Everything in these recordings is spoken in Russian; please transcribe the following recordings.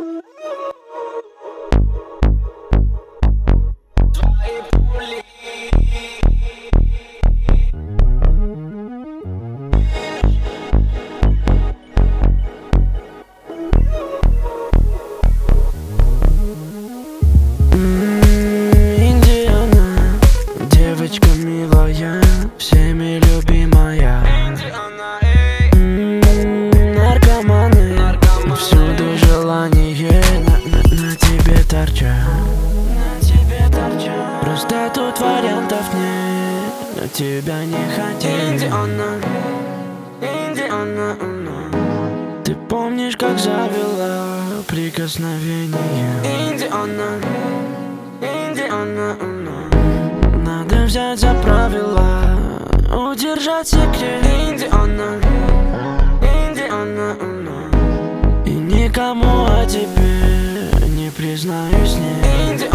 Девочка милая, всеми любимая. Наркоманы, всюду желание на тебе торчат. Просто тут вариантов нет, но тебя не хотели. Ты помнишь, как завела прикосновение? Надо взять за правило, удержать секрет. И никому о тебе не признаюсь, нет.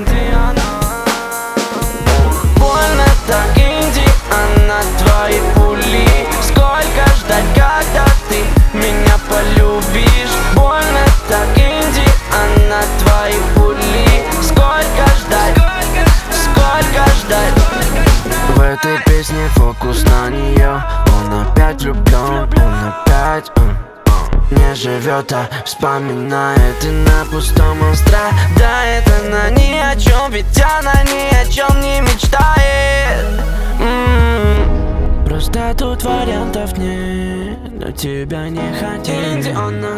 Больно так, Индиана, твои пули. Сколько ждать, когда ты меня полюбишь? Больно так, Индиана, твои пули. Сколько ждать, сколько ждать? В этой песне фокус на нее. Он опять влюблен, он опять не живет, а вспоминает. И на пустом он страдает. Она ни о чем, ведь она ни о чем не мечтает. Просто тут вариантов нет, но тебя не хотели.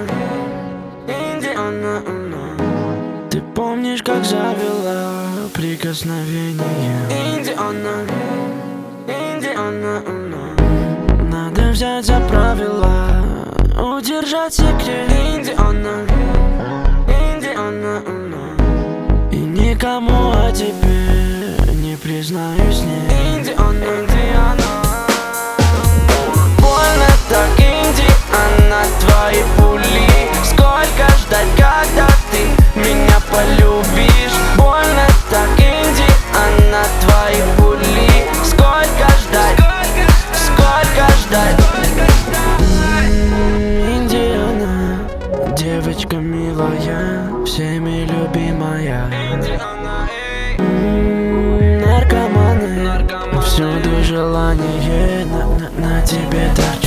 Ты помнишь, как завела прикосновение? Надо взять за правило, удержать секрет. И никому о тебе не признаюсь, нет. Больно так, Индиана, твои пули. Сколько ждать, когда ты меня полюбишь? Больно так, Индиана, твои пули. Сколько ждать, сколько ждать? Индиана, девочка милая, всеми любимая. Наркоманы, всюду желание на тебе торчат.